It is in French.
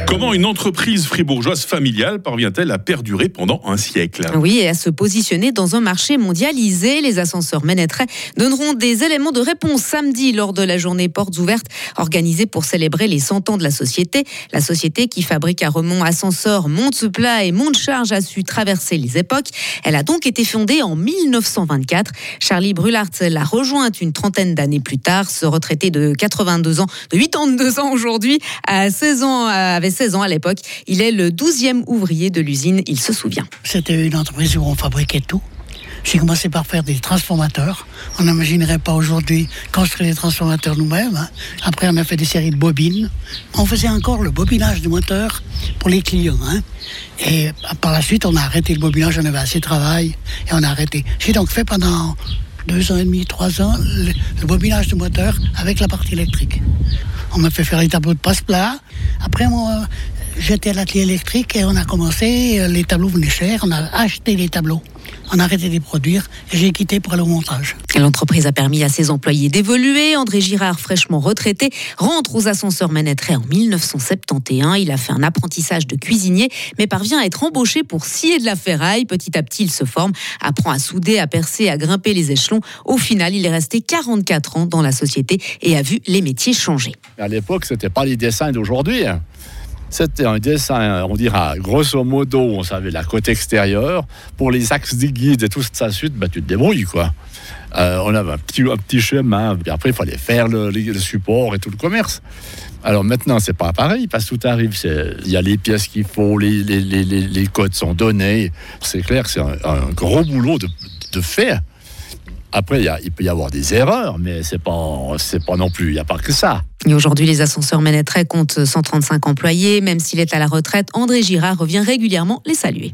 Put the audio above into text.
Comment une entreprise fribourgeoise familiale parvient-elle à perdurer pendant un siècle ? Oui, et à se positionner dans un marché mondialisé. Les ascenseurs Ménétrais donneront des éléments de réponse samedi lors de la journée portes ouvertes organisée pour célébrer les 100 ans de la société. La société qui fabrique à Remont ascenseurs, monte-plat et monte-charge a su traverser les époques. Elle a donc été fondée en 1924. Charlie Brulart l'a rejointe une trentaine d'années plus tard. Ce retraité de 82 ans, de 82 ans aujourd'hui, avait 16 ans à l'époque. Il est le 12e ouvrier de l'usine, il se souvient. C'était une entreprise où on fabriquait tout. J'ai commencé par faire des transformateurs. On n'imaginerait pas aujourd'hui construire des transformateurs nous-mêmes. Après, on a fait des séries de bobines. On faisait encore le bobinage du moteur pour les clients. Et par la suite, on a arrêté le bobinage. On avait assez de travail et on a arrêté. J'ai donc fait pendant 2 ans et demi, 3 ans, le bobinage du moteur avec la partie électrique. On m'a fait faire les tableaux de passe-plat. Après, moi, j'étais à l'atelier électrique et on a commencé. Les tableaux venaient chers. On a acheté les tableaux. On a arrêté de les produire et j'ai quitté pour aller au montage. L'entreprise a permis à ses employés d'évoluer. André Girard, fraîchement retraité, rentre aux ascenseurs Ménétrais en 1971. Il a fait un apprentissage de cuisinier, mais parvient à être embauché pour scier de la ferraille. Petit à petit, il se forme, apprend à souder, à percer, à grimper les échelons. Au final, il est resté 44 ans dans la société et a vu les métiers changer. À l'époque, c'était pas les dessins d'aujourd'hui. C'était un dessin, on dira, grosso modo, on savait la côte extérieure. Pour les axes des guides et tout ça suite, tu te débrouilles, quoi. On avait un petit chemin, puis après, il fallait faire le support et tout le commerce. Alors maintenant, c'est pas pareil, parce que tout arrive, il y a les pièces qu'il faut, les codes sont donnés. C'est clair que c'est un gros boulot de faire. Après, il peut y avoir des erreurs, mais c'est pas non plus, il n'y a pas que ça. Et aujourd'hui, les ascenseurs Ménétrais comptent 135 employés. Même s'il est à la retraite, André Girard revient régulièrement les saluer.